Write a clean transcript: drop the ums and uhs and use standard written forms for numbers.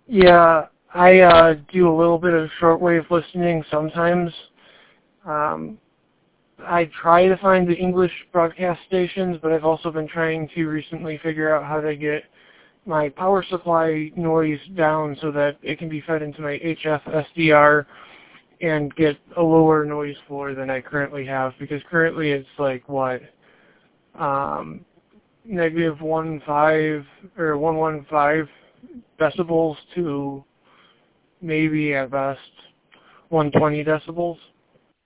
Yeah, I do a little bit of shortwave listening sometimes. I try to find the English broadcast stations, but I've also been trying to recently figure out how to get my power supply noise down so that it can be fed into my HF SDR and get a lower noise floor than I currently have, because currently it's like, what, negative 1.5 or 115 decibels to maybe at best 120 decibels.